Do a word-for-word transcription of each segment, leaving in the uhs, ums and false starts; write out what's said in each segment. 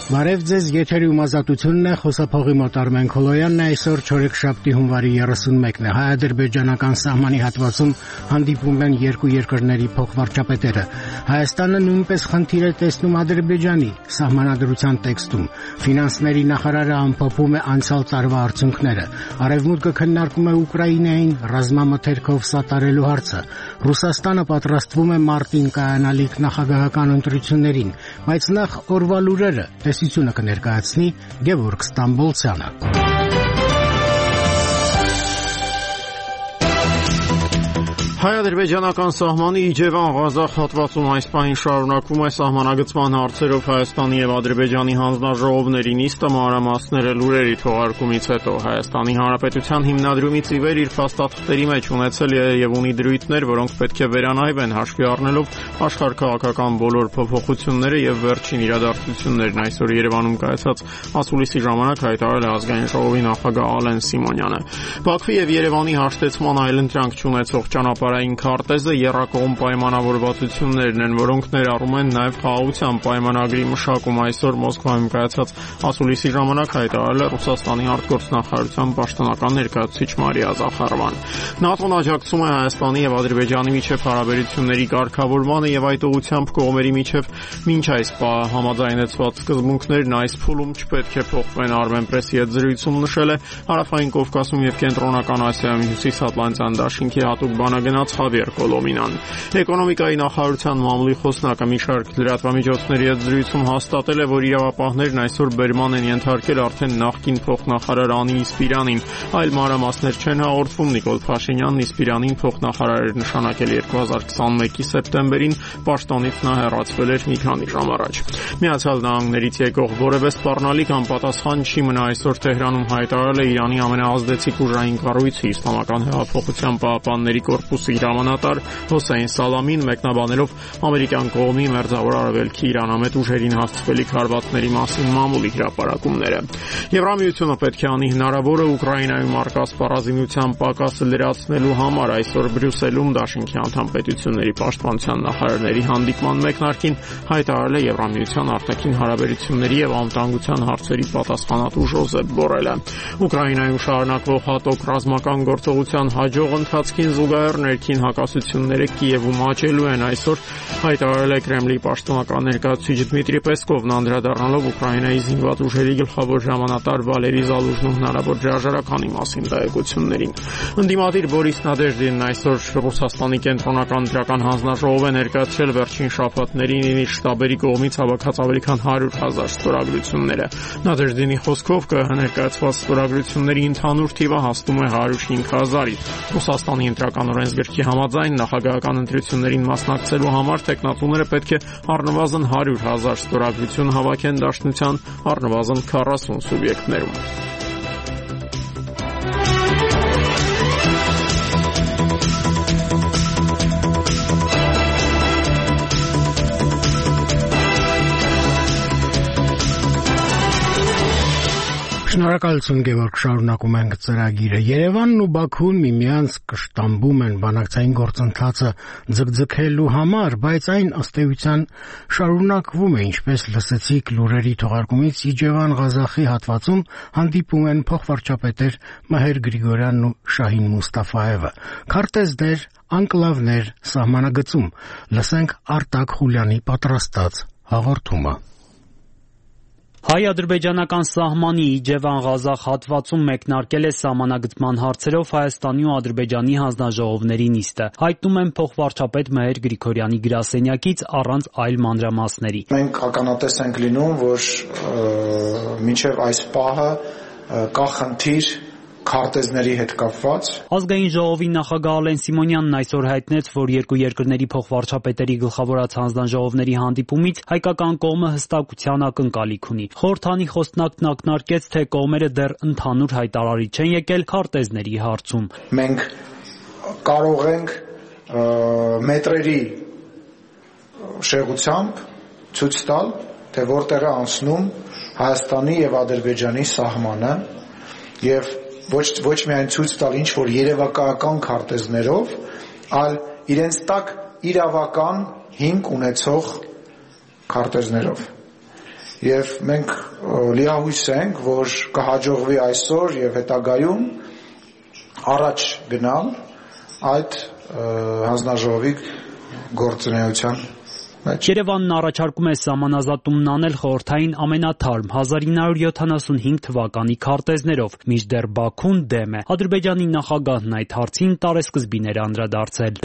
Բարև ձեզ, եթերի ումազատությունն է, խոսափողի մոտ Արմեն Քոլոյանն է, այսօր չորեքշաբթի հունվարի երեսունմեկն է, հայ-ադրբեջանական սահմանի հատվածում հանդիպում են երկու երկրների փոխվարչապետերը։ Հայաստանը նույնպես խնդիր է տեսնում Ադրբեջանի սահմանադրության տեքստում։ Ֆինանսների նախարարը ամփոփում է անցյալ տարվա արդյունքները։ Արևմուտքը քննարկում է Ուկրաինային ռազմամթերքով սատարելու հարցը։ Ռուսաստանը պատրաստվում է մարտին կայանալիք նախագահական ընտրություններին, բայց նախ օրվա լուրերը տեսությունը կներկայացնի Գևորգ Ստամբոլցյանը։ Հայ-ադրբեջանական սահմանի Իջևան-Ղազախ հատվածում այս պահին շարունակվում է սահմանագծման հարցերով Հայաստանի եւ Ադրբեջանի հանձնաժողովների նիստը, մանրամասները լուրերի թողարկումից հետո Հայաստանի Հանրապետության հիմնադրումից ի վեր իր փաստաթղթերի մեջ ունեցել եւ ունի դրույթներ, որոնք պետք է վերանայվեն հաշվի առնելով աշխարհքաղաքական բոլոր փոփոխությունները եւ վերջին իրադարձություններն։ Այսօր Երևանում կայացած ասուլիսի ժամանակ հայտարարել է ազգային ժողովի նախագահ Ալեն Սիմոնյանը։ Բաքվի եւ Երևանի հաշտեցման այլընտրանք չունեցող ճանապարհ քարտեզը եռակողմ պայմանավորվածություններն են, որոնք ներառում են նաև խաղաղության պայմանագրի մշակում։ Այսօր Մոսկվայում կայացած ասուլիսի ժամանակ հայտարարել է Ռուսաստանի արտգործնախարարության պաշտոնական ներկայացուցիչ Մարիա Զախարովան։ ՆԱՏՕ-ն աջակցում է Հայաստանի եւ Ադրբեջանի միջև հարաբերությունների կարգավորմանը եւ այդ ուղղությամբ կողմերի միջև մինչ այս պահ համաձայնեցված սկզբունքներն այս փուլում չպետք է փոխվեն, Armenpress-ի հետ զրույցում նշել է Հարավային Կովկասում եւ Կենտրոնական Ասիայում Հյուսիսատլանտյան դաշինքի հատուկ բանագնաց Խավիեր Կոլոմինան։ Էկոնոմիկայի նախարարության մամուլի խոսնակը մի շարք լրատվամիջոցների հետ զրույցում հաստատել է, որ իրավապահներն այսօր բերման են ենթարկել արդեն նախկին փոխնախարար Անի Իսպիրանին, այլ մանրամասներ չեն հաղորդվում։ Նիկոլ Փաշինյանն Իսպիրանին փոխնախարար էր նշանակել երկու հազար քսանմեկի սեպտեմբերին, պաշտոնից նա հեռացվել էր մի քանի ժամ առաջ։ Միացյալ Նահանգներից եկող որևէ սպառնալիք անպատասխան չի մնա, այսօր Թեհրանում հայտարարել է Իրանի ամենաազդեցիկ ուժային կառույցի Իսլամական հեղափոխության պահապանների կորպուսի հրամանատար Հոսեյն Սալամին, մեկնաբանելով ամերիկյան կողմի մերձավոր արևելքի իրանամետ ուժերին հասցվելիք հարվածների մասին մամուլի հրապարակումները։ Եվրամիությունը պետք է անի հնարավորը Ուկրաինայում առկա սպառազինության պակասը լրացնելու համար։ Այսօր Բրյուսելում դաշինքի անդամ պետությունների պաշտպանության նախարարների հանդիպման մեկնարկին հայտարարել է Եվրամիության արտաքին հարաբերությունների եւ անվտանգության հարցերի պատասխանատու Ժոզեփ Բորելը։ Ուկրաինայում շարունակվող հատուկ ռազմական գործողության հաջող ընթացքին զուգահեռ ներքին հակասությունները Կիևում աճելու են, այսօր հայտարարել է Կրեմլի պաշտոնական ներկայացուցիչ Դմիտրի Պեսկովն, անդրադառնալով Ուկրաինայի զինված ուժերի գլխավոր հրամանատար Վալերի Զալուժնու հնարավոր հրաժարականի մասին տեղեկություններին։ Ընդդիմադիր Բորիս Նադեժդինն այսօր Ռուսաստանի կենտրոնական դրական հանձնաժողով է ներկայացրել վերջին շաբաթներին իր շտաբերի կողմից հավաքած ավելի քան հարյուր հազար ստորագրությունները։ Նադեժդինի խոսքով ԿԸՀ ներկայացված ստորագրությունների ընդհանուր թիվը հասնում է հարյուր հինգ հազարի։ Ռուսաստանի ընտրական օրենսգրքի համաձայն նախագահական ընտրություններին մասնակցելու համար տեխնատուները պետք է առնվազն հարյուր հազար ստորագրություն հավաքեն դաշնության առնվազն քառասուն սուբյեկտներում։ Շնորհակալություն Գևորգ, շարունակում ենք ծրագիրը։ Երևանն ու Բաքուն միմյանց կշտամբում են բանակցային գործընթացը ձգձգելու համար, բայց այն ըստ էության շարունակվում է, ինչպես լսեցիք լուրերի թողարկումից, Իջևան-Ղազախի հատվածում հանդիպում են փոխվարչապետեր Մհեր Գրիգորյանն ու Շահին Մուստաֆաևը։ Քարտեզներ, անկլավներ, սահմանագծում։ Լսենք Արտակ Խուլյանի պատրաստած հաղորդումը։ Հայ-ադրբեջանական սահմանի Իջևան-Ղազախ հատվածում մեկնարկել է սահմանագծման հարցերով Հայաստանի ու Ադրբեջանի հանձնաժողովների նիստը։ Հայտնում են փոխվարչապետ Մհեր Գրիգորյանի գրասենյակից առանց այլ մանրամասների։ Մենք ականատես ենք լինում, որ մինչև այս պահը կա խնդիր քարտեզների հետ կապված։ Ազգային ժողովի նախագահ Ալեն Սիմոնյանն այսօր հայտնեց, որ երկու երկրների փոխվարչապետերի գլխավորած հանձնաժողովների հանդիպումից հայկական կողմը հստակության ակնկալիք ունի։ Խորհրդանի խոսնակն ակնարկեց, թե կողմերը դեռ ընդհանուր հայտարարի չեն եկել քարտեզների հարցում։ Մենք կարող ենք մետրերի շեղությամբ ցույց տալ, թե որտեղ է անցնում Հայաստանի եւ Ադրբեջանի սահմանը եւ ոչ ոչ միայն ցույց տալ ինչ որ երևակայական քարտեզներով, այլ իրենց տակ իրավական հիմք ունեցող քարտեզներով։ եւ մենք լիահույս ենք, որ կհաջողվի այսօր եւ հետագայում առաջ գնալ այդ հանձնաժողովի գործունեության մեջ։ Երևանն առաջարկում է սահմանազատումն անել խորհրդային ամենաթարմ հազար ինը հարյուր յոթանասունհինգ թվականի քարտեզներով, մինչդեռ Բաքուն դեմ է։ Ադրբեջանի նախագահն այդ հարցին տարեսկզբին էր անդրադարձել։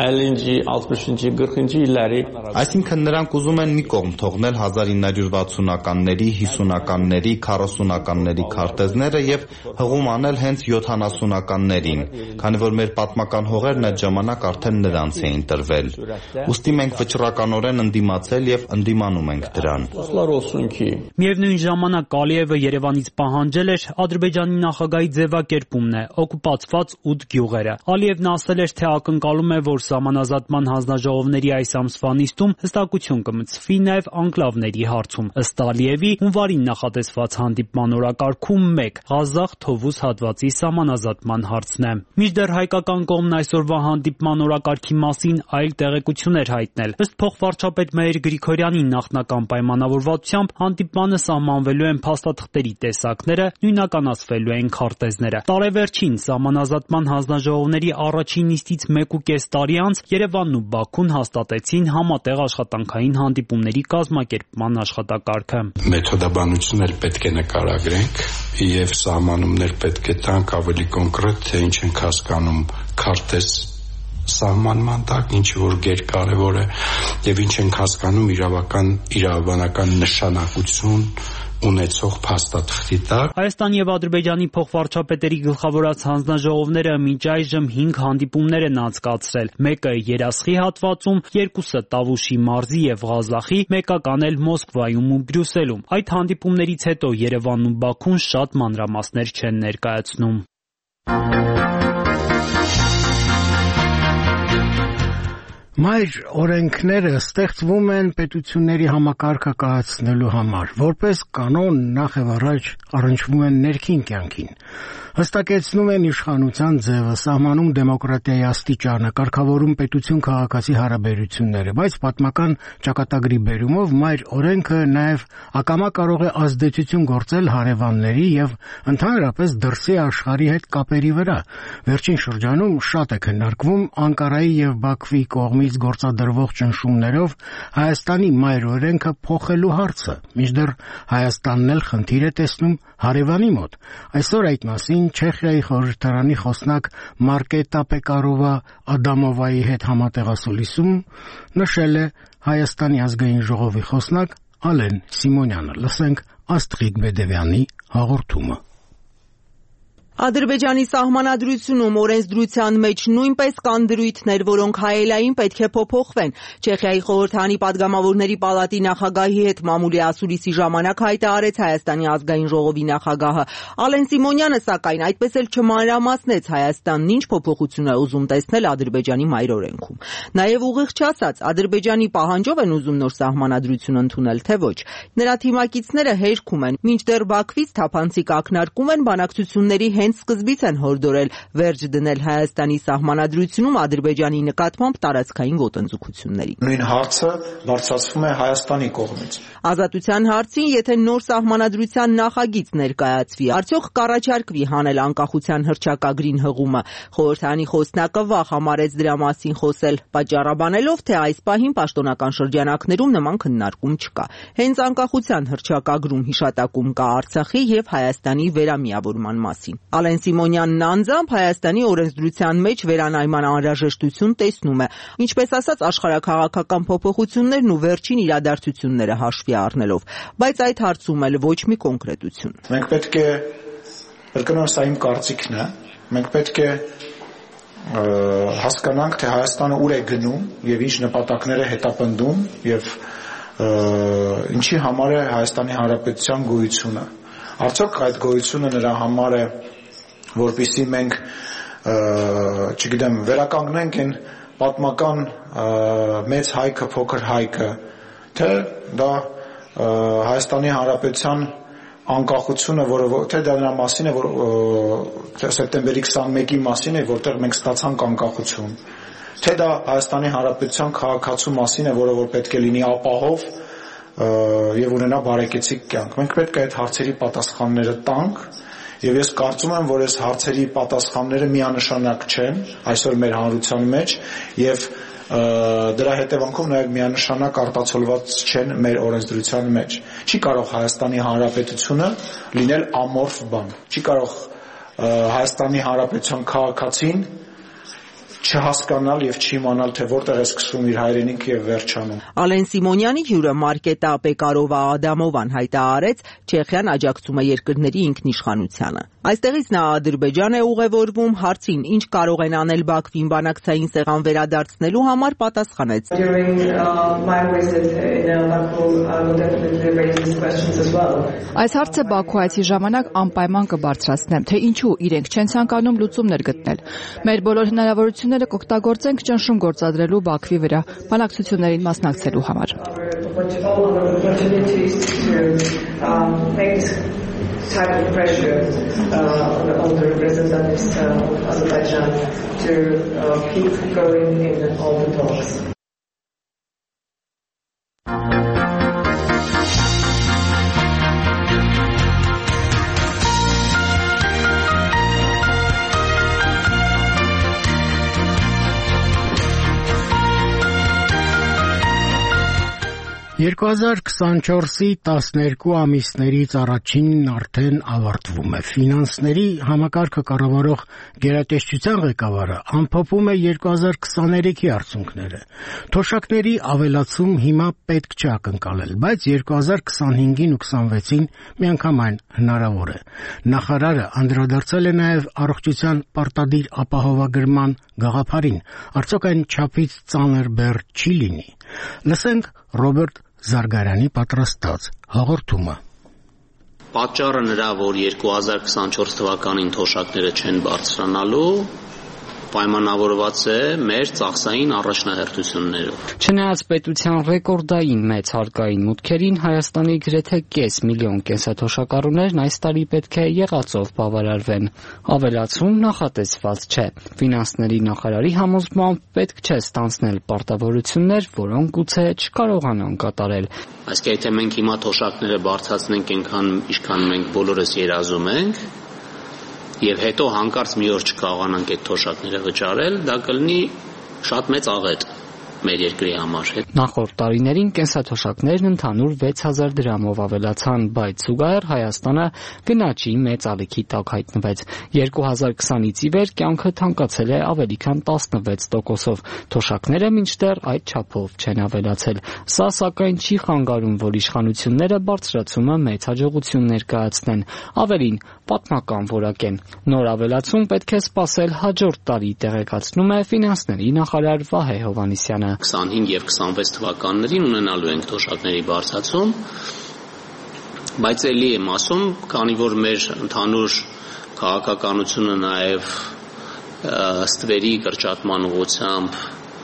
Այսինքն նրանք ուզում են մի կողմ թողնել հազար ինը հարյուր վաթսունականների, հիսունականների, քառասունականների քարտեզները եւ հղում անել հենց յոթանասունականներին, քանի որ մեր պատմական հողերն այդ ժամանակ արդեն նրանց էին տրվել։ Ուստի մենք վճռականորեն ընդդիմացել եւ ընդդիմանում ենք դրան։ Միևնույն ժամանակ Ալիևը Երևանից պահանջել էր Ադրբեջանի նախագահի ձևակերպումն է օկուպացված ութ գյուղերը։ Ալիևն ասել էր, թե ակնկալում է, որ սահմանազատման հանձնաժողովների այս ամսվա նիստում հստակություն կմտցվի նաեւ անկլավների հարցում։ Ըստ Ալիևի հունվարին նախատեսված հանդիպման օրակարգում մեկ Ղազախ Թովուզ հատվածի սահմանազատման հարցն է։ Մինչդեռ հայկական կողմն այսօրվա հանդիպման օրակարգի մասին այլ տեղեկություններ հայտնել։ Ըստ փոխվարչապետ Մհեր Գրիգորյանի նախնական պայմանավորվածությամբ հանդիպմանը սահմանվելու են փաստաթղթերի տեսակները, նույնականացվելու են քարտեզները։ Տարեվերջին սահմանազատման հանձնաժողովների առաջին նիստից մեկուկես տարի անց Երևանն ու Բաքուն հաստատեցին համատեղ աշխատանքային հանդիպումների կազմակերպման աշխատակարգը։ Մեթոդաբանություն էլ պետք է նկարագրենք եւ սահմանումներ պետք է տանք ավելի կոնկրետ, թե ինչ ենք հասկանում քարտեզ սահմանման տակ, ինչը որ գերկարևոր է եւ ինչ ենք հասկանում իրավական իրավաբանական նշանակություն ունեցող փաստաթղթի տակ։ Հայաստանի եւ Ադրբեջանի փոխվարչապետերի գլխավորած հանձնաժողովները մինչ այժմ հինգ հանդիպումներ են անցկացրել։ Մեկը Երասխի հատվածում, երկուսը Տավուշի մարզի եւ Ղազախի, մեկական էլ Մոսկվայում ու Բրյուսելում։ Այդ հանդիպումներից հետո Երևանն ու Բաքուն շատ մանրամասներ չեն ներկայացնում։ Մայր օրենքները ստեղծվում են պետությունների համակարգը կայացնելու համար, որպես կանոն նախ եւ առաջ առնչվում են ներքին կյանքին, հստակեցնում են իշխանության ձևը, սահմանում դեմոկրատիայի աստիճանը, կարգավորում պետություն-քաղաքացի հարաբերությունները, բայց պատմական ճակատագրի բերումով մայր օրենքը նաեւ ակամա կարող է ազդեցություն գործել հարևանների եւ ընդհանրապես դրսի աշխարհի հետ կապերի վրա։ Վերջին շրջանում շատ է քննարկվում Անկարայի եւ Բաքվի կողմից գործադրվող ճնշումներով Հայաստանի մայր օրենքը փոխելու հարցը, մինչդեռ Հայաստանն էլ խնդիր է տեսնում հարևանի մոտ։ Այսօր այդ մասին Չեխիայի խորհրդարանի խոսնակ Մարկետա Պեկարովա Ադամովայի հետ համատեղասուլիսում նշել է Հայաստանի ազգային ժողովի խոսնակ Ալեն Սիմոնյանը։ Լսենք Աստղիկ Բեդևյանի հաղորդումը։ Ադրբեջանի սահմանադրությունում օրենսդրության մեջ նույնպես կան դրույթներ, որոնք հայելային պետք է փոփոխվեն։ Չեխիայի խորհրդարանի падգամավորների պալատի նախագահի հետ մամուլի ասուլիսի ժամանակ հայտարարեց Հայաստանի ազգային ժողովի նախագահը։ Ալեն Սիմոնյանը, սակայն, այդպես էլ չմանրամասնեց Հայաստանն ինչ փոփոխություն է ուզում տեսնել Ադրբեջանի մայր օրենքում։ Նաև ուղիղ չասած, Ադրբեջանի պահանջով են ուզում նոր սահմանադրություն ընդունել, թե ոչ։ Նրա թիմակիցները հերքում են, մինչդեռ Բաքվից թափանցիկ ակնարկում են բանակցությունների սկզբից են հորդորել վերջ դնել Հայաստանի սահմանադրությունում Ադրբեջանի նկատմամբ տարածքային ոտնձգությունների։ Նույն հարցը բարձրացվում է Հայաստանի կողմից։ Ազատության հարցին, եթե նոր սահմանադրության նախագիծ ներկայացվի, արդյոք կառաջարկվի հանել անկախության հռչակագրին հղումը։ Խորհրդարանի խոսնակը վախ համարեց դրա մասին խոսել, պատճառաբանելով, թե այս պահին պաշտոնական շրջանակներում նման քննարկում չկա։ Հենց անկախության հռչակագրում հիշատակում կա Արցախի եւ Հայաստանի վերամիավորման մասին։ Ալեն Սիմոնյանն անձամբ Հայաստանի օրենսդրության մեջ վերանայման անհրաժեշտություն տեսնում է, ինչպես ասած աշխարհաքաղաքական փոփոխություններն ու վերջին իրադարձությունները հաշվի առնելով, բայց այդ հարցում էլ ոչ մի կոնկրետություն։ Մենք պետք է կրկնորդ սա իմ կարծիքն է, մենք պետք է հասկանանք, թե Հայաստանը ուր է գնում եւ ինչ նպատակներ է հետապնդում եւ ինչի համար է Հայաստանի Հանրապետության գոյությունը։ Արդյոք այդ գոյությունը նրա համար է, որպեսզի մենք, չգիտեմ, վերականգնենք այն պատմական մեծ հայքը, փոքր հայքը, թե դա Հայաստանի Հանրապետության անկախությունը, որը թե դա նրա մասին է, որ սեպտեմբերի քսանմեկի մասին է, որտեղ մենք ստացանք անկախություն, թե դա Հայաստանի Հանրապետության քաղաքացու մասին է, որը որ պետք է լինի ապահով եւ ունենա բարեկեցիկ կյանք։ Մենք պետք է այդ հարցերի պատասխանները տանք եւ ես կարծում եմ, որ այս հարցերի պատասխանները միանշանակ չեն այսօր մեր հանրության մեջ եւ դրա հետևանքով նաեւ միանշանակ արտացոլված չեն մեր օրենսդրության մեջ։ Չի կարող Հայաստանի Հանրապետությունը լինել ամորֆ բան։ Չի կարող Հայաստանի Հանրապետության քաղաքացին չհասկանալ եւ չիմանալ, թե որտեղ է սկսվում իր հայրենիքը եւ վերջանում։ Ալեն Սիմոնյանի հյուրը Մարկետա Պեկարովա Ադամովան հայտարարեց, Չեխիան աջակցում է երկրների ինքնիշխանությանը։ Այստեղից նա Ադրբեջան է ուղևորվում, հարցին ինչ կարող են անել Բաքվին բանակցային սեղան վերադարձնելու համար պատասխանեց. Այս հարցը Բաքու այցի ժամանակ անպայման կբարձրացնեմ, թե ինչու իրենք չեն ցանկանում լուծումներ գտնել։ Մեր բոլոր հնարավորությունները կօգտագործենք ճնշում գործադրելու Բաքվի վրա բանակցություններին մասնակցելու համար։ type of pressure uh, on, the, on the representatives uh, of Azerbaijan to uh, keep going in all the talks. երկու հազար քսանչորսի տասներկու ամիսներից առաջինն արդեն ավարտվում է։ Ֆինանսների համակարգը կառավարող գերատեսչության ղեկավարը ամփոփում է երկու հազար քսաներեքի արդյունքները։ Թոշակների ավելացում հիմա պետք չէ ակնկալել, բայց երկու հազար քսանհինգին ու քսանվեցին միանգամայն հնարավոր է։ Նախարարը անդրադարձել է նաև առողջության պարտադիր ապահովագրման գաղափարին։ Արդյոք այն չափից ծանր բեռ չի լինի։ Լսենք Ռոբերտ Զարգարյանի պատրաստած հաղորդումը։ Պատճառը նրա, որ երկու հազար քսանչորս թվականին թոշակները չեն բարձրանալու, պայմանավորված է մեր ծախսային առաջնահերթություններով։ Չնայած պետության ռեկորդային մեծ հարկային մուտքերին, Հայաստանի գրեթե կես միլիոն կենսաթոշակառուներն այս տարի պետք է եղածով բավարարվեն։ Ավելացում նախատեսված չէ։ Ֆինանսների նախարարի համոզմամբ պետք չէ ստանձնել պարտավորություններ, որոնք գուցե չկարողանան կատարել։ Այսինքն, եթե մենք հիմա թոշակները բարձրացնենք այնքան, ինչքան մենք բոլորս երազում ենք, եւ հետո հանկարծ մի օր չկարողանանք այդ թոշակները վճարել, դա կլինի շատ մեծ աղետ մեր երկրի համար։ Նախորդ տարիներին կենսաթոշակներն ընդհանուր վեց հազար դրամով ավելացան, բայց զուգահեռ Հայաստանը գնաճի մեծ ալիքի տակ հայտնվեց։ երկու հազար քսանից ի վեր կյանքը թանկացել է ավելի քան տասնվեց տոկոսով։ Թոշակները մինչդեռ այդ չափով չեն ավելացել։ Սա սակայն չի խանգարում, որ իշխանությունները բարձրացումը մեծ հաջողություն ներկայացնեն։ Ավելին, պատմական որակ են։ Նոր ավելացում պետք է սպասել հաջորդ տարի, տեղեկացնում է ֆինանսների նախարար Վահե Հովհաննիսյանը։ քսանհինգ եւ քսանվեց թվականներին ունենալու ենք թոշակների բարձրացում, բայց ելի եմ ասում, քանի որ մեր ընդհանուր քաղաքականությունը նաեւ ստվերի կրճատման ուղղությամբ,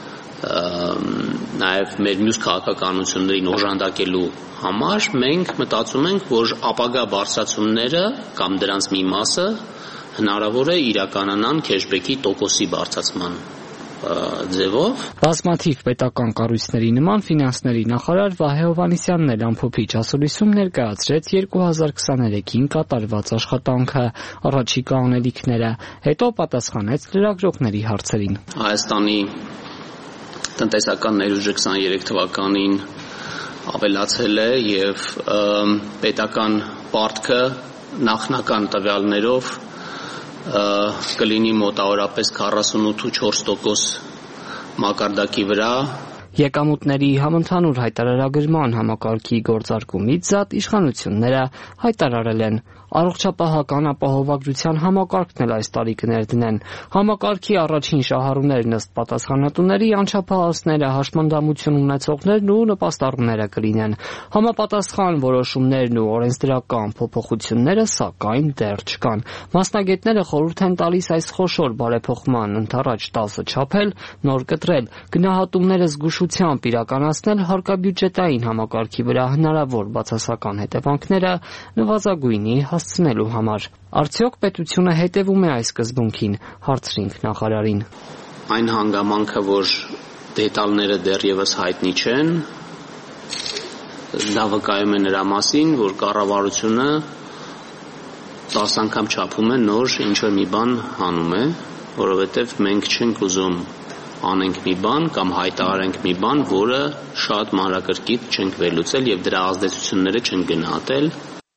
նաեւ մեր մյուս քաղաքականություններին օժանդակելու համար մենք մտածում ենք, որ ապագա բարձրացումները կամ դրանց մի մասը հնարավոր է իրականանան քեշբեքի տոկոսի բարձրացման ձևով։ Բազմաթիվ պետական կառույցների նման ֆինանսների նախարար Վահե Հովհաննիսյանն էլ ամփոփիչ ասուլիսում ներկայացրեց երկու հազար քսաներեքին կատարված աշխատանքը, առաջիկա անելիքները, հետո պատասխանեց լրագրողների հարցերին։ Հայաստանի տնտեսական ներուժը քսաներեք թվականին ավելացել է եւ պետական պարտքը նախնական տվյալներով կլինի մոտավորապես քառասունութ ու չորս տոկոս մակարդակի վրա։ Եկամուտների համընդհանուր հայտարարագրման համակարգի գործարկումից զատ իշխանությունները հայտարարել են առողջապահական ապահովագրության համակարգն էլ այս տարի կներդնեն։ Համակարգի առաջին շահառուներն ըստ պատասխանատուների անչափահասները, հաշմանդամություն ունեցողներն ու նպաստառուները կլինեն։ Համապատասխան որոշումներն ու օրենսդրական փոփոխությունները սակայն դեռ չկան։ Մասնագետները խորհուրդ են տալիս այս խոշոր բարեփոխման ընդառաջ տասը չափել, նոր կտրել, գնահատումները զգուշությամբ իրականացնել հարկաբյուջետային համակարգի վրա հնարավոր բացասական հետևանքները նվազագույնի հասցնելու համար։ Արդյոք պետությունը հետևում է այս սկզբունքին, հարցրինք նախարարին։ Այն հանգամանքը, որ դետալները դեռևս հայտնի չեն, դա վկայում է նրա մասին, որ կառավարությունը տասը անգամ չափում է նոր ինչ-որ մի բան հանում է, որովհետև մենք չենք ուզում անենք մի բան կամ հայտարարենք մի բան, որը շատ մանրակրկիտ չենք վերլուծել եւ դրա ազդեցությունները չենք գնահատել։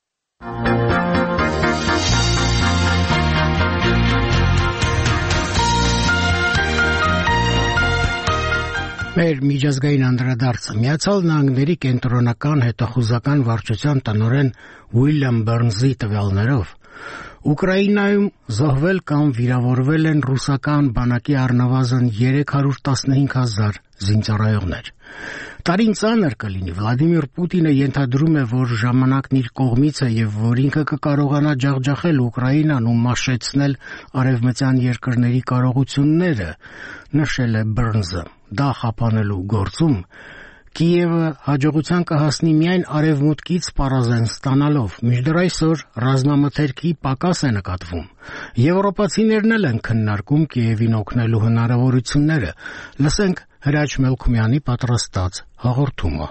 Մեր միջազգային անդրադարձը Միացյալ Նահանգների կենտրոնական հետախուզական վարչության տնօրեն Ուիլյամ Բըրնզի տվյալներով Ուկրաինայում զոհվել կամ վիրավորվել են ռուսական բանակի առնվազն երեք հարյուր տասնհինգ հազար զինծառայողներ։ Տարին ծանր կլինի, Վլադիմիր Պուտինը ենթադրում է, որ ժամանակն իր կողմից է եւ որ ինքը կկարողանա ջախջախել Ուկրաինան ու մաշեցնել արևմտյան երկրների կարողությունները, նշել է Բըրնզը։ Դա խափանելու գործում Կիևը հաջողության կհասնի միայն արևմուտքից պարազեն ստանալով, մինչդեռ այսօր ռազմամթերքի պակաս է նկատվում։ Եվրոպացիներն էլ են քննարկում Կիևին օգնելու հնարավորությունները։ Լսենք Հրաչ Մելքումյանի պատրաստած հաղորդումը։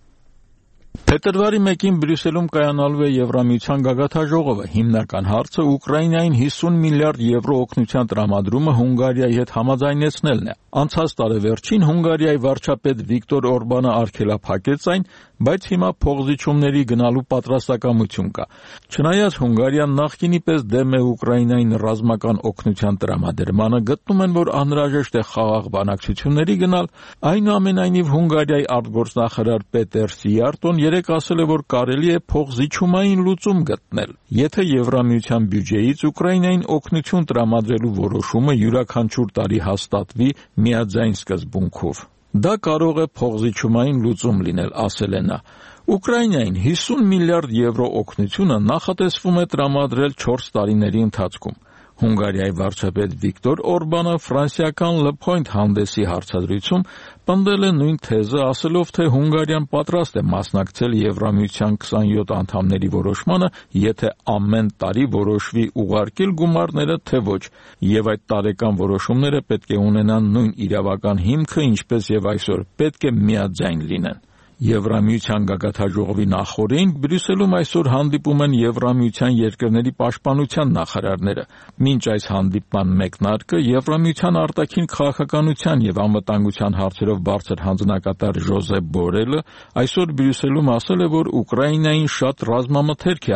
Փետրվարի մեկին Բրյուսելում կայանալու է Եվրամիության գագաթաժողովը։ Հիմնական հարցը Ուկրաինային հիսուն միլիարդ եվրո օգնության տրամադրումը Հունգարիայի հետ համաձայնեցնելն է։ Անցած տարեվերջին Հունգարիայի վարչապետ Վիկտոր Օրբանը արգելափակեց այն, բայց հիմա փողզիչումների գնալու պատրաստակամություն կա։ Չնայած Հունգարիան նախկինի պես դեմ է Ուկրաինային ռազմական օգնության տրամադրմանը, գտնում են, որ անհրաժեշտ է խաղաղ բանակցությունների գնալ, այնուամենայնիվ Հունգարիայի արտգործնախարար Պետեր Սիարտոն երեկ ասել է, որ կարելի է փողզիչումային լուծում գտնել, եթե Եվրամիության բյուջեից Ուկրաինային օգնություն տրամադրելու որոշումը յուրաքանչյուր տարի հաստատվի միաձայն սկզբունքով։ Դա կարող է փողզիչումային լուծում լինել, ասել է նա։ Ուկրաինային հիսուն միլիարդ եվրո օգնությունը նախատեսվում է տրամադրել չորս տարիների ընթացքում։ Հունգարիայի վարչապետ Վիկտոր Օրբանը ֆրանսիական Le Point հանդեսի հարցադրույցում պնդել է նույն թեզը, ասելով, թե Հունգարիան պատրաստ է մասնակցել Եվրամիության քսանյոթ անդամների որոշմանը, եթե ամեն տարի որոշվի ուղարկել գումարները, թե ոչ, եւ այդ տարեկան որոշումները պետք է ունենան նույն իրավական հիմքը, ինչպես եւ այսօր, պետք է միաձայն լինեն։ Եվրամիության գագաթաժողովի նախօրեին Բրյուսելում այսօր հանդիպում են Եվրամիության երկրների պաշտպանության նախարարները։ Մինչ այս հանդիպման մեկնարկը Եվրամիության արտաքին քաղաքականության եւ անվտանգության հարցերով բարձր հանձնակատար Ժոզեփ Բորելը այսօր Բրյուսելում ասել է, որ Ուկրաինային շատ ռազմամթերք է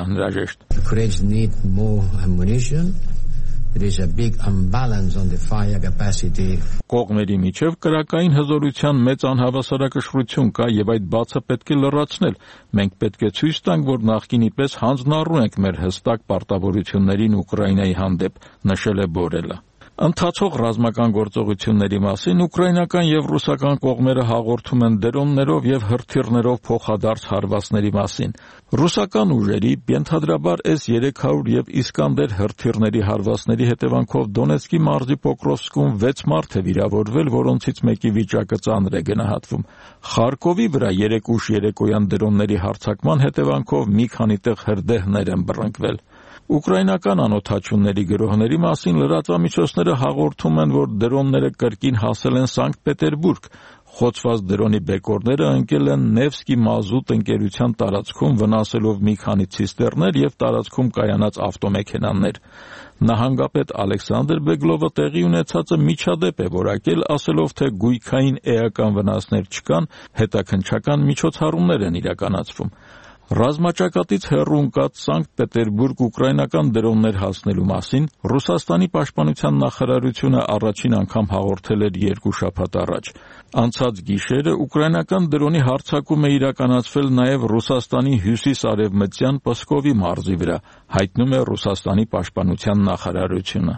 անհրաժեշտ։ There is a big imbalance on the fire capacity. Կողմերի միջև կրակային հզորության մեծ անհավասարակշռություն կա եւ այդ բացը պետք է լրացնել։ Մենք պետք է ցույց տանք, որ նախկինի պես հանձնառու ենք մեր հստակ պարտավորություններին Ուկրաինայի հանդեպ, նշել է Բորելը։ Ընթացող ռազմական գործողությունների մասին ուկրաինական եւ ռուսական կողմերը հաղորդում են դրոններով եւ հրթիռներով փոխադարձ հարվածների մասին։ Ռուսական ուժերի ենթադրաբար էս երեք հարյուր եւ Իսկանդեր հրթիռների հարվածների հետևանքով Դոնեցկի մարզի Պոկրովսկում վեց մարդ է վիրավորվել, որոնցից մեկի վիճակը ծանր է գնահատվում։ Խարկովի վրա երեք ուշ երեկոյան դրոնների հարձակման հետևանքով մի քանի տեղ հրդեհներ են բռնկվել։ Ուկրաինական անօթաչունների գրոհների մասին լրատվամիջոցները հաղորդում են, որ դրոնները կրկին հասել են Սանկտ Պետերբուրգ։ Խոցված դրոնի բեկորները ընկել են Նևսկի մազուտ ընկերության տարածքում, վնասելով մի քանի ցիստերներ եւ տարածքում կայանած ավտոմեքենաներ։ Նահանգապետ Ալեքսանդր Բեգլովը տեղի ունեցածը միջադեպ է որակել, ասելով, թե գույքային էական վնասներ չկան, հետաքննչական միջոցառումներ են իրականացվում։ Ռազմաճակատից հեռու ընկած Սանկտ Պետերբուրգ ուկրաինական դրոններ հասնելու մասին Ռուսաստանի պաշտպանության նախարարությունը առաջին անգամ հաղորդել էր երկու շաբաթ առաջ։ Անցած գիշերը ուկրաինական դրոնի հարձակում է իրականացվել նաև Ռուսաստանի հյուսիս-արևմտյան Պսկովի մարզի վրա, հայտնում է Ռուսաստանի պաշտպանության նախարարությունը։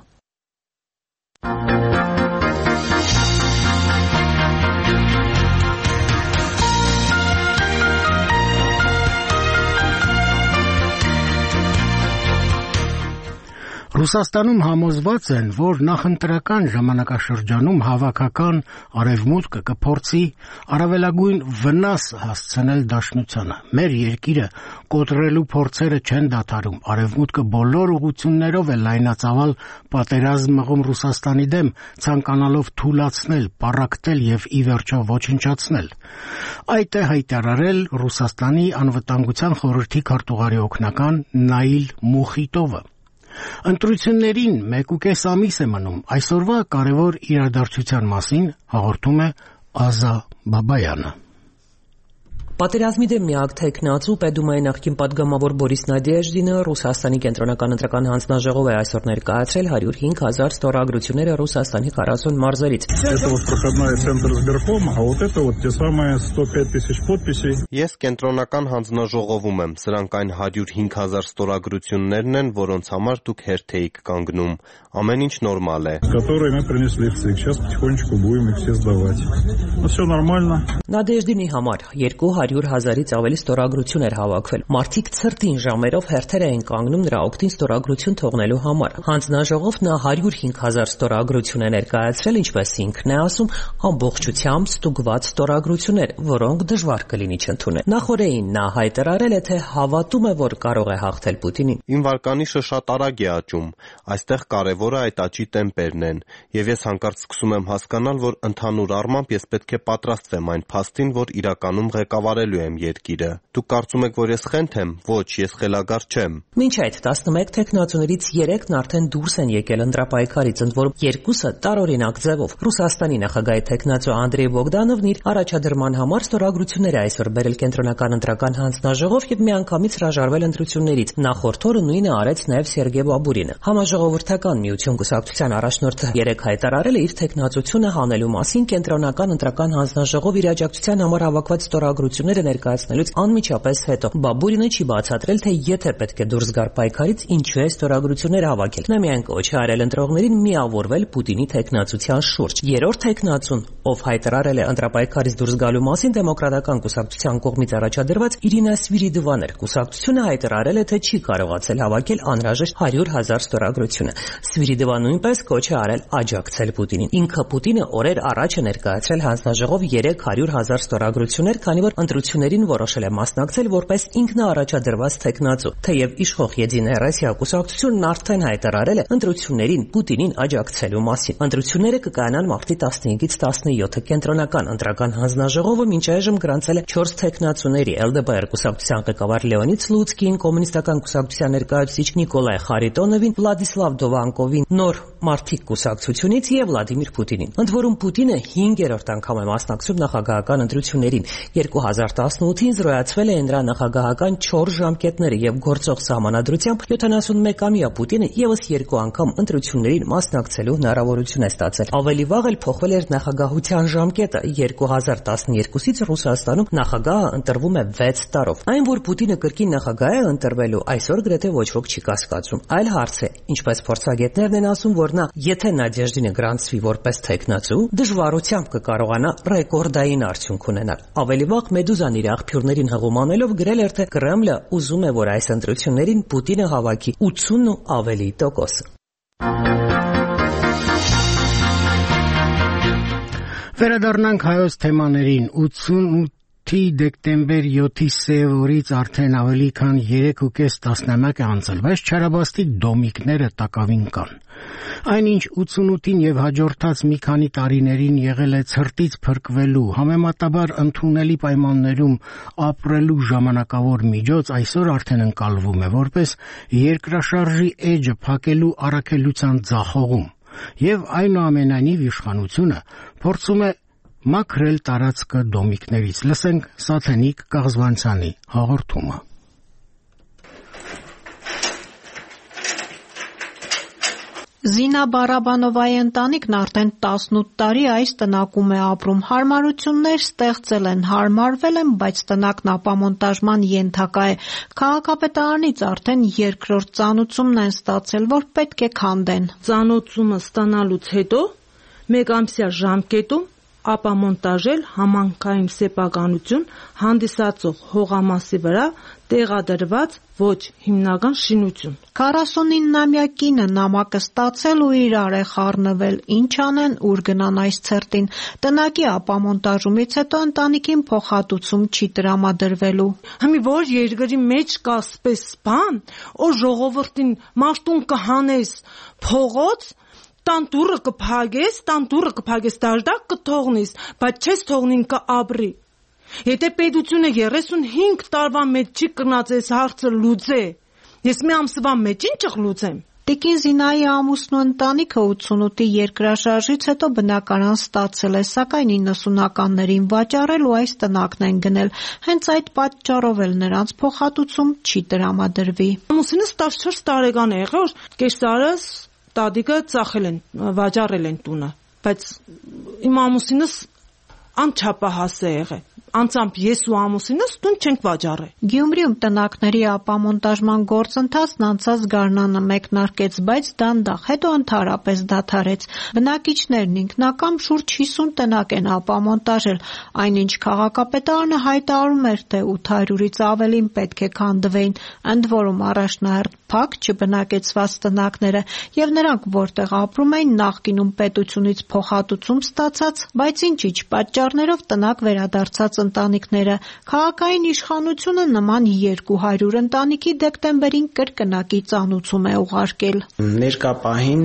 Ռուսաստանում համոզված են, որ նախընտրական ժամանակաշրջանում հավաքական արևմուտքը կփորձի առավելագույն վնաս հասցնել դաշնությանը։ Մեր երկիրը կոտրելու փորձերը չեն դադարում։ Արևմուտքը բոլոր ուղղություններով է լայնածավալ պատերազմ մղում Ռուսաստանի դեմ, ցանկանալով թուլացնել, պառակտել եւ ի վերջո ոչնչացնել։ Այդ է հայտարարել Ռուսաստանի անվտանգության խորհրդի քարտուղարի օգնական Նաիլ Մուխիտովը։ Ընտրություններին մեկուկես ամիս է մնում։ Այսօրվա կարևոր իրադարձության մասին հաղորդում է Ազա Բաբայանը։ Պատերազմի դեմ միակ թեկնածու Պետդումայի նախկին պատգամավոր Բորիս Նադեժդինը Ռուսաստանի կենտրոնական ընտրական հանձնաժողով է այսօր ներկայացրել հարյուր հինգ հազար ստորագրությունները Ռուսաստանի քառասուն մարզերից։ Ես կենտրոնական հանձնաժողովում եմ, սրանք այն հարյուր հինգ հազար ստորագրություններն են, որոնց համար դուք հերթ էիք կանգնում։ Ամեն ինչ նորմալ է։ Նադեժդինի համար երկու հարյուր հազարից ավելի ստորագրություն էր հավաքվել։ Մարդիկ ցրտին ժամերով հերթեր էին կանգնում նրա օգտին ստորագրություն թողնելու համար։ Հանձնաժողովն հարյուր հինգ հազար ստորագրություն է ներկայացրել, ինչպես ինքն է ասում, ամբողջությամբ ստուգված ստորագրություններ, որոնք դժվար կլինի չընդունել։ Նախորդին նա հայտարարել է, թե հավատում է, որ կարող է հաղթել Պուտինին։ Իմ վարկանիշը շատ արագ է աճում։ Այստեղ կարևորը այդ աճի տեմպերն են, եւ ես հանկարծ սկսում եմ հասկանալ, որ ընդհանուր առմամբ ես պետք է պատրաստվեմ այն փաստին, որ իրականում ղեկավարելու եմ երկիրը։ Դուք կարծում եք, որ ես խենթ եմ։ Ոչ, ես խելագար չեմ։ Մինչ այդ տասնմեկ թեկնածուներից երեքն արդեն դուրս են եկել ընտրապայքարից, ընդ որում երկուսը տարօրինակ ձևով։ Ռուսաստանի նախագահի թեկնածու Անդրեյ Բոգդանովն իր առաջադրման համար ստորագրություններ է այսօր բերել կենտրոնական ընտրական հանձնաժողով եւ միանգամից հրաժարվել ընտրություններից։ Նախորդ օրը նույնը արեց նաեւ Սերգեյ Բաբուրինը։ Համաժողովրդական միություն կուսակցության առաջնորդը երեկ հայտարարել է իր թեկնածությունը հանելու մասին կենտրոնական ընտրական հանձնաժողով իր աջակցության համար հավաքված ստորագրությունները ներկայացնելուց անմիջապես հետո։ Բաբուրինը չի բացատրել, թե եթե պետք է դուրս գար պայքարից, ինչու է ստորագրություններ հավաքել։ Նա միայն կոչ է արել ընտրողներին միավորվել Պուտինի թեկնածության շուրջ։ Երրորդ թեկնածուն, ով հայտարարել է ընտրապայքարից դուրս գալու մասին, դեմոկրատական կուսակցության կողմից առաջադրված Իրինա Սվիրիդովան էր։ Կուսակցությունը հայտարարել է, թե չի կարողացել հավաքել անհրաժեշտ հարյուր հազար ստորագրությունը։ Սվիրիդովան նույնպես կոչ է արել աջակցել Պուտինին։ Ինքը Պուտինը օրեր առաջ է ներկայացրել հանձնաժողով երեք հարյուր հազար ստորագրություններ, քանի որ ընտրություններին որոշել է մասնակցել որպես ինքնաառաջադրված թեկնածու։ Թեև իշխող Եդինայա Ռոսիա կուսակցությունն արդեն հայտարարել է ընտրություններին Պուտինին աջակցելու մասին։ Ընտրությունները կկայանան մարտի տասնհինգից տասնյոթը։ Կենտրոնական ընտրական հանձնաժողովը մինչ այժմ գրանցել է չորս թեկնածուների՝ Էլ Դե Պի կուսակցության ղեկավար Լեոնիդ Սլուցկին, կոմունիստական կուսակցության ներկայացուցիչ Նիկոլայ Խարիտոնովին, Վլադիսլավ Դովանկովին, Նոր Մարտիկ կուսակցությունից եւ Վլադիմիր Պուտինին։ Ընդ որում Պուտինը հինգերորդ անգամ է մասնակցում նախագահական ընտրություններին։ երկու հազար տասնութին զրոյացվել է նրա նախագահական չորս ժամկետները եւ գործող սահմանադրությամբ յոթանասունմեկամյա Պուտինը եւս երկու անգամ ընտրություններին մասնակցելու հնարավորություն է ստացել։ Ավելի վաղ էլ փոխվել էր նախագահության ժամկետը։ երկու հազար տասներկուսից Ռուսաստանում նախագահը ընտրվում է վեց տարով։ Այն, որ Պուտինը կրկին նախագահ է ընտրվելու, այսօր գրեթե ոչ ոք չի կասկածում։ Այլ հարց է, ինչպես փորձագետներն են ասում, որ նա, եթե Նադեժդինը գրանցվի որպես թեկնածու, դժվարությամբ կկարողանա ռեկորդային արդյունք ունենալ։ Ավելի վաղ Մեդուզան իր աղբյուրներին հղում անելով գրել էր, թե Կրեմլը ուզում է, որ այս ընտրություններին Պուտինը հավաքի ութսուն ու ավելի տոկոս։ Վերադառնանք հայոց թեմաներին։ ութսունութ դեկտեմբեր յոթի սև օրից արդեն ավելի քան երեքուկես տասնամյակ է անցել, բայց չարաբաստիկ դոմիկները տակավին կան։ Այնինչ ութսունութին եւ հաջորդած մի քանի տարիներին եղել է ցրտից փրկվելու, համեմատաբար ընդունելի պայմաններում ապրելու ժամանակավոր միջոց, այսօր արդեն ընկալվում է որպես երկրաշարժի էջը փակելու առաքելության ձախողում, եւ այնուամենայնիվ իշխանությունը փորձում է մաքրել տարածքը դոմիկներից։ Լսենք Սաթենիկ Կաղզվանցյանի հաղորդումը։ Զինա Բարաբանովայի ընտանիքն արդեն տասնութ տարի այս տնակում է ապրում։ Հարմարություններ ստեղծել են, հարմարվել են, բայց տնակն ապամոնտաժման ենթակա է։ Քաղաքապետարանից արդեն երկրորդ ծանուցումն են ստացել, որ պետք է քանդեն։ Ծանուցումը ստանալուց հետո մեկ ամսյա ժամկետում ապամոնտաժել համանքային սեփականություն հանդիսացող հողամասի վրա տեղադրված ոչ հիմնական շինություն։ քառասունիննամյա կինը նամակը ստացել ու իրար է խառնվել, ինչ անեն, ուր գնան այս ցերտին։ Տնակի ապամոնտաժումից հետո ընտանիքին փոխհատուցում չի տրամադրվելու։ Հիմի որ երկրի մեջ կա սպես բան, որ ժողովրդին մաշտուն կհանես փողոց, տան դուրը կփակես, տան դուրը կփակես, դաժդակ կթողնես, բայց չես թողնին կապրի։ Եթե պետությունը երեսունհինգ տարվա մեջ չի կնած այս հարցը լուծե, ես մի ամսվա մեջ ինչ կլուծեմ։ Տիկին Զինայի ամուսնու ընտանիքը ութսունութի երկրաշարժից հետո բնակարան ստացել է, սակայն իննսունականներին վաճառել ու այս տնակն են գնել։ Հենց այդ պատճառով էլ նրանց փոխհատուցում չի տրամադրվի։ Ամուսինս տասնչորս տարեկան է եղել, որ կեսարս տատիկը ծախել են, վաճառել են տունը, բայց իմ ամուսինս անչափահաս է եղել։ Անցամբ ես ու ամուսինս տուն չենք վաճառել։ Գյումրիում տնակների ապամոնտաժման գործընթացն անցած գարնանը մեկնարկեց, բայց դանդաղ, հետո ընդհանրապես դադարեց։ Բնակիչներն ինքնակամ շուրջ հիսուն տնակ են ապամոնտաժել, այնինչ քաղաքապետարանը հայտարարում էր, թե ութ հարյուրից ավելին պետք է քանդվեին, ընդ որում առաջնահերթ փակ չբնակեցված տնակները եւ նրանք, որտեղ ապրում էին նախկինում պետությունից փոխհատուցում ստացած, բայց ինչ-ինչ պատճառներով տնակ վերադարձած ընտանիքները։ Քաղաքային իշխանությունը նման երկու հարյուր ընտանիքի դեկտեմբերին կրկնակի ծանուցում է ուղարկել։ Ներկա պահին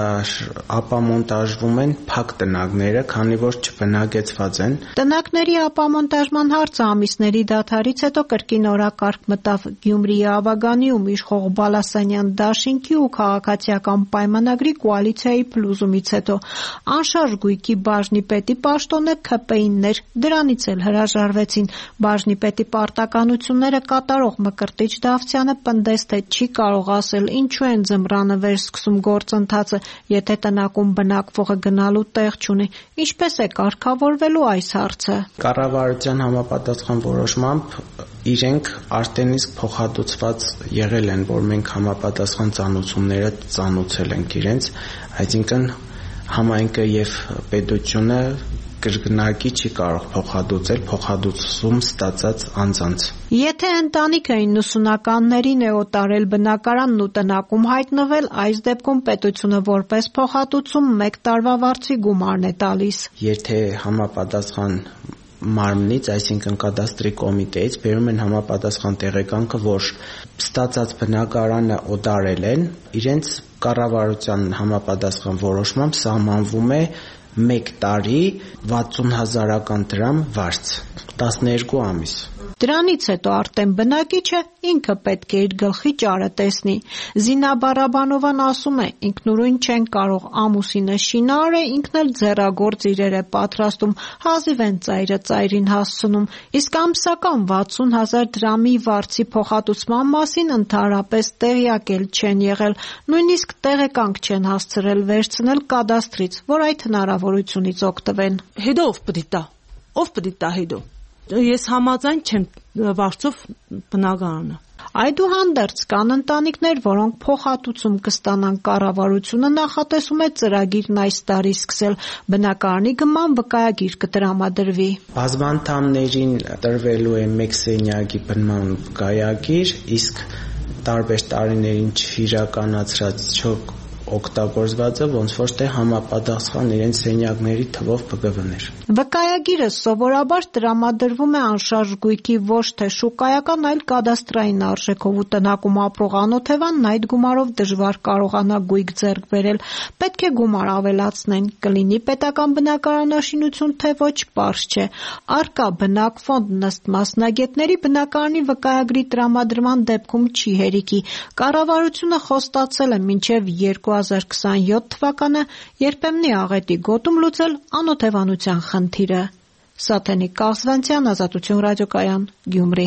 ապամոնտաժվում են փակ տնակները, քանի որ չբնակեցված են։ Տնակների ապամոնտաժման հարցը ամիսների դադարից հետո կրկին օրակարգ մտավ Գյումրիի Աբագանիում իշխող Բալասանյան դաշինքի ու քաղաքացիական պայմանագրի կոալիցիայի փլուզումից հետո անշարժ գույքի բաժնի պետի պաշտոնը K P I-ներ, դրանից էլ հրաժարվեցին։ Բաժնի պետի պարտականությունները կատարող Մկրտիչ Դավթյանը պնդեց, թե չի կարող ասել ինչու են ձմռանը վերսկսում գործընթացը, եթե տնակում բնակվողը գնալու տեղ չունի։ Ինչպես է կարգավորվելու այս հարցը։ Կառավարության համապատասխան որոշմամբ իրենք արդեն իսկ փոխհատուցված եղել են, որ մենք համապատասխան ծանուցումները ծանուցել ենք իրենց, այսինքն համայնքը եւ պետությունը կրկնակի չի կարող փոխհատուցել փոխհատուցում ստացած անձանց։ Եթե ընտանիքը իննսունականներին է օտարել բնակարանն ու տնակում հայտնվել, այս դեպքում պետությունը որպես փոխհատուցում մեկ տարվա վարձի գումարն է տալիս։ Եթե համապատասխան մարմնից, այսինքն կադաստրի կոմիտեից բերում են համապատասխան տեղեկանքը, որ ստացած բնակարանը օտարել են, իրենց կառավարության համապատասխան որոշմամբ սահմանվում է մեկ տարի վաթսուն հազարական դրամ վարձ, տասներկու ամիս։ Դրանից հետո արդեն բնակիչը ինքը պետք է իր գլխի ճարը տեսնի։ Զինա Բարաբանովան ասում է, ինքնուրույն չեն կարող, ամուսինը շինարար է, ինքն էլ ձեռագործ իրեր է պատրաստում, հազիվ են ծայրը ծայրին հասցնում, իսկ ամսական վաթսուն հազար դրամի վարձի փոխհատուցման մասին ընդհանրապես տեղյակ էլ չեն եղել, նույնիսկ տեղեկանք չեն հասցրել վերցնել կադաստրից, որ այդ հնարավորությունից օգտվեն։ Հետո ով պիտի տա, ով պիտի տա հետո։ Ես համաձայն չեմ վարձով բնակարանը։ Այդուհանդերձ կան ընտանիքներ, որոնք փոխհատուցում կստանան, կառավարությունը նախատեսում է ծրագիրն այս տարի սկսել, բնակարանի գման վկայագիր կտրամադրվի։ Բազմանդամներին տրվելու է մեկ սենյակի բնման վկայագիր, իսկ տարբեր տարիներին չիրականացրած չոք օգտագործվածը ոնց որ թե համապատասխան իրենց սենյակների թվով բգվներ։ Վկայագիրը սովորաբար տրամադրվում է անշարժ գույքի ոչ թե շուկայական, այլ կադաստրային արժեքով ու տնակում ապրող անօթևանն այդ գումարով դժվար կարողանա գույք ձեռք բերել։ Պետք է գումար ավելացնեն, կլինի պետական բնակարանաշինություն, թե ոչ, պարզ չէ։ Առկա բնակֆոնդ ըստ մասնագետների բնակարանի վկայագրի տրամադրման դեպքում չի հերիքի։ Կառավարությունը խոստացել է մինչև երկու հազար քսաներորդ թվականը երբեմնի աղետի գոտում լուծել անօթևանության խնդիրը։ Սաթենիկ Կաղզվանցյան, Ազատություն ռադիոկայան, Գյումրի։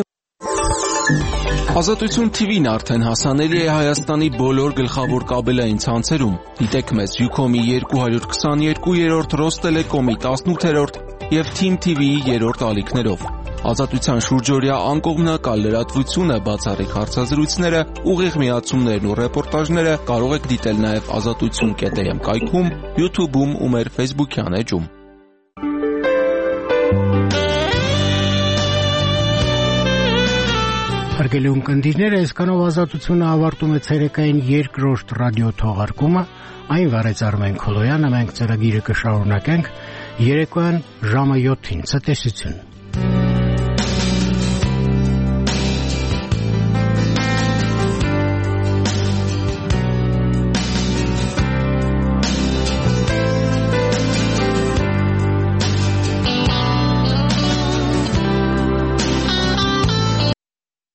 Ազատություն թիվին արդեն հասանելի է Հայաստանի բոլոր գլխավոր կաբելային ցանցերում։ Դիտեք մեզ Յուքոմի երկու հարյուր քսաներկուերորդ, Ռոստելեկոմի տասնութերորդ եւ Թիմ թի վիի երրորդ ալիքներով։ Ազատության շուրջօրյա անկողմնակալ լրատվությունը, բացառիկ հարցազրույցները, ուղիղ միացումներն ու ռեպորտաժները կարող եք դիտել նաև ազատություն կետ էմ կայքում, YouTube-ում ու մեր Facebook-յան էջում։ Հարգելի ունկնդիրները, այսքանով Ազատությունը ավարտում է ցերեկային երկրորդ ռադիո թողարկումը, այն վարեց Արմեն Քոլոյանը, մենք ծրագիրը կշարունակենք երեկոյան ժամը յոթին, ցտեսություն։